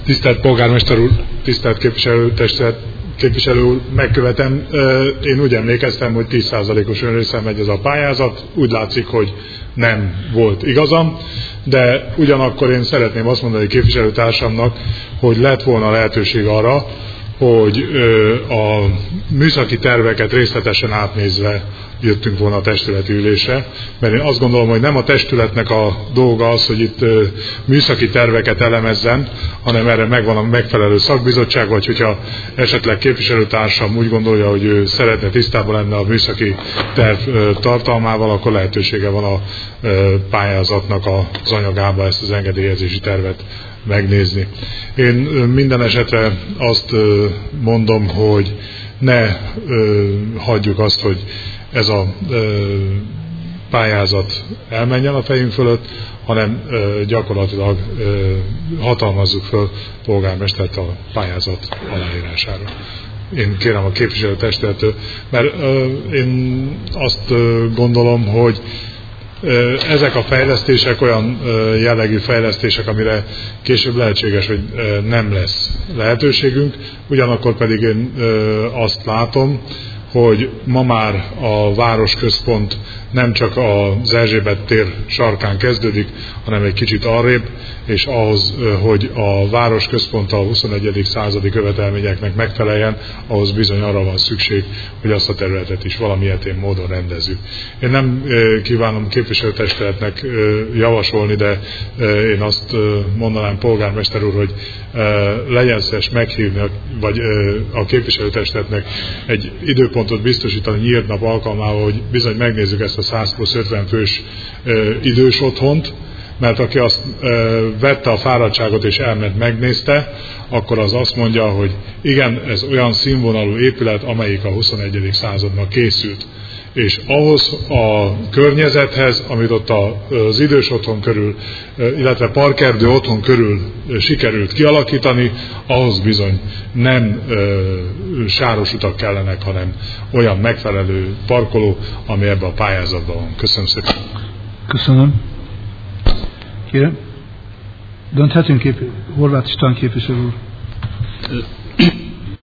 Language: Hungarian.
Tisztelt polgármester úr, tisztelt képviselő úr, megkövetem. Én úgy emlékeztem, hogy 10%-os önrésszel megy ez a pályázat. Úgy látszik, hogy nem volt igazam, de ugyanakkor én szeretném azt mondani képviselőtársamnak, hogy lett volna lehetőség arra, hogy a műszaki terveket részletesen átnézve jöttünk volna a testületi ülésre, mert én azt gondolom, hogy nem a testületnek a dolga az, hogy itt műszaki terveket elemezzen, hanem erre megvan a megfelelő szakbizottság, vagy hogyha esetleg képviselőtársam úgy gondolja, hogy ő szeretne tisztában lenni a műszaki terv tartalmával, akkor lehetősége van a pályázatnak az anyagába ezt az engedélyezési tervet megnézni. Én minden esetre azt mondom, hogy ne hagyjuk azt, hogy ez a pályázat elmenjen a fejünk fölött, hanem gyakorlatilag hatalmazzuk föl polgármestert a pályázat aláírására. Én kérem a képviselőtestülettől, mert én azt gondolom, hogy ezek a fejlesztések olyan jellegű fejlesztések, amire később lehetséges, hogy nem lesz lehetőségünk, ugyanakkor pedig én azt látom, hogy ma már a városközpont nem csak az Erzsébet tér sarkán kezdődik, hanem egy kicsit arrébb, és ahhoz, hogy a városközpont a 21. századi követelményeknek megfeleljen, ahhoz bizony arra van szükség, hogy azt a területet is valamilyen módon rendezzük. Én nem kívánom képviselőtestületnek javasolni, de én azt mondanám, polgármester úr, hogy legyen szíves meghívni, vagy a képviselőtestületnek egy időpontot biztosítani nyílt nap alkalmával, hogy bizony megnézzük ezt a 100+50 fős idős otthont, mert aki azt vette a fáradtságot és elment megnézte, akkor az azt mondja, hogy igen, ez olyan színvonalú épület, amelyik a 21. századnak készült. És ahhoz a környezethez, amit ott az idős otthon körül, illetve parkerdő otthon körül sikerült kialakítani, ahhoz bizony nem sáros utak kellenek, hanem olyan megfelelő parkoló, ami ebben a pályázatban van. Köszönöm szépen. Köszönöm. Kérem. Dönthetünk Horváth István képviselő úr.